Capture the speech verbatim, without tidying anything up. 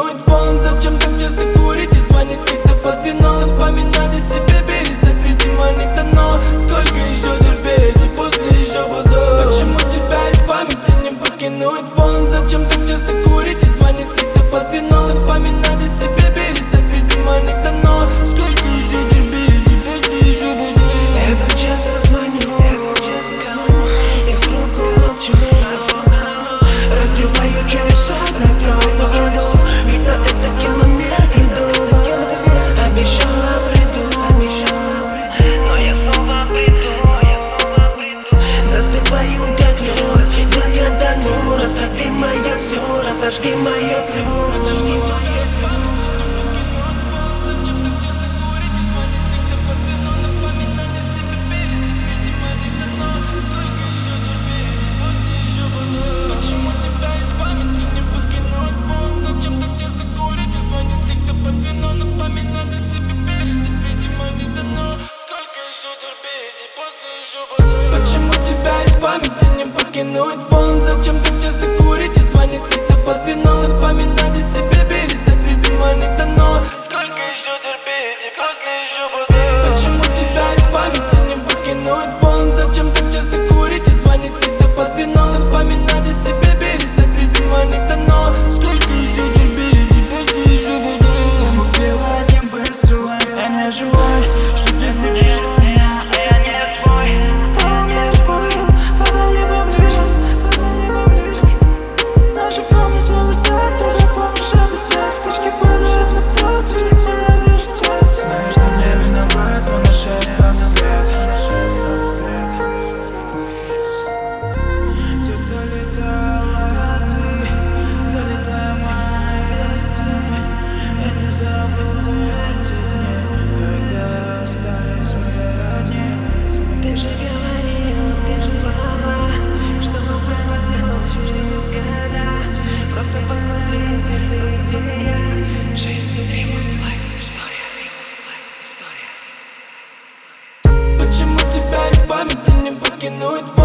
покинуть вон. Зачем так часто курить и звонить всегда под вином? Напоминать о себе перестать, видимо, не дано. Сколько еще терпеть и после еще буду. Почему тебя из памяти не покинуть вон? Зачем так часто курить и звонить всегда под вином? Напоминать о себе перестать, видимо, не дано. Сколько еще терпеть и после еще буду. Я так часто звоню и в трубку молчу. Разрываю через сотни проводов, ведь до это километры до. Обещала приду, но я снова приду. Застываю как лед, детка, да ну, растопи мое все, разожги мое крыло. Почему тебя из памяти не покинуть вон? Зачем так часто курить и звонить всегда под вином? Напоминать о себе перестать, видимо, не дано. Сколько еще терпеть и после еще буду. Почему тебя из памяти не покинуть вон? Зачем так часто курить и звонить всегда под вином? Напоминать о себе перестать, видимо, не дано. Сколько еще терпеть и после еще буду. Я убила одним выстрелом, я не живой. Что ты хочешь от меня, а я не твой. Полмир понял, подойди поближе. Наши комнаты улетают, ты запомнишь этот час. Спички падают на пол, ты лицо я вижу тебя. Знаешь, что мне виноват, но на шесть след. Где-то летала, а ты залетая в мои сны. Я не забуду эти дни, когда остались мы одни. Ты же говорила мне слова, что пронесет через года. Просто посмотри, где ты, где я. Жить, Рима, лайк, история. Почему тебя из памяти не покинуть вон?